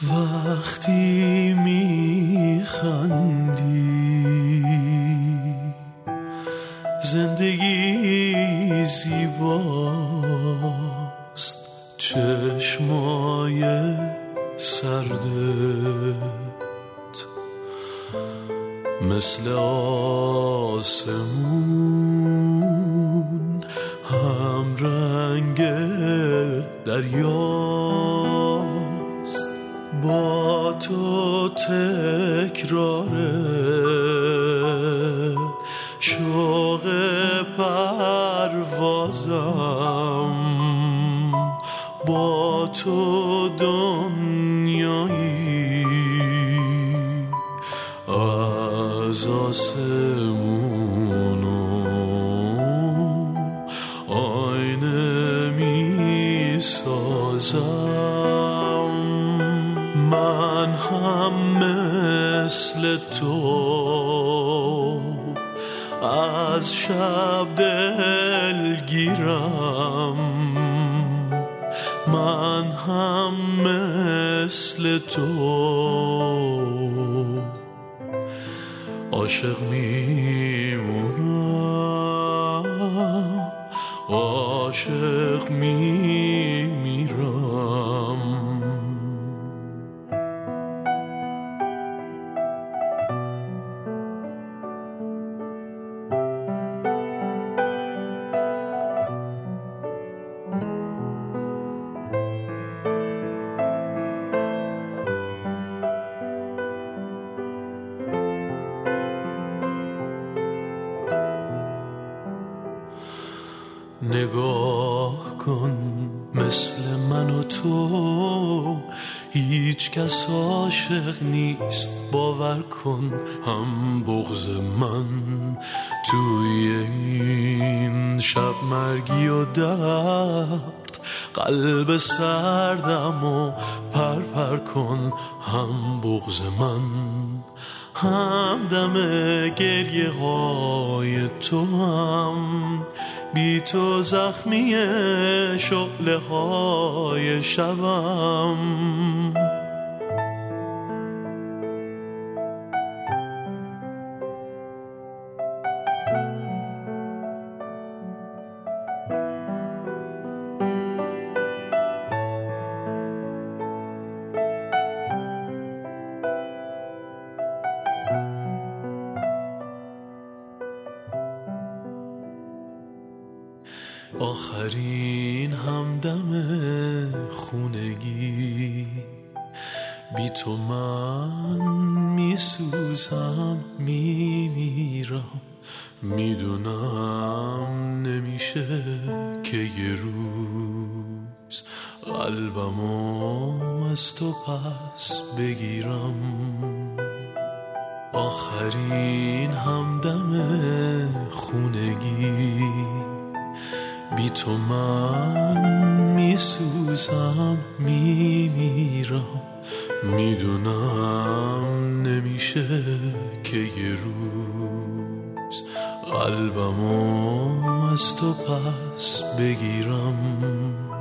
وقتی میخندی زندگی زیباست، چشمای سردت مثل آسمون هم رنگ دریاست. با تو تکراره شوق پروازم، با تو دنیایی از آسمون و آینه می سازم. من هم مثل تو از شب دلگیرم، من هم مثل تو عاشق میمونم، عاشق میمیرم. نگاه کن مثل من و تو هیچ کس عاشق نیست، باور کن. هم بغض من توی این شب مرگی و درد، قلب سردم و پر کن. هم بغض من هم دم گریه های تو، هم بی تو زخمی شعله های شبم. آخرین همدم خونگی، بی تو من میسوزم میمیرم. میدونم نمیشه که یه روز قلبمو از تو پس بگیرم. آخرین همدم خونگی، بی تو من میسوزم میمیرم. میدونم نمیشه که یه روز قلبمو از تو پس بگیرم.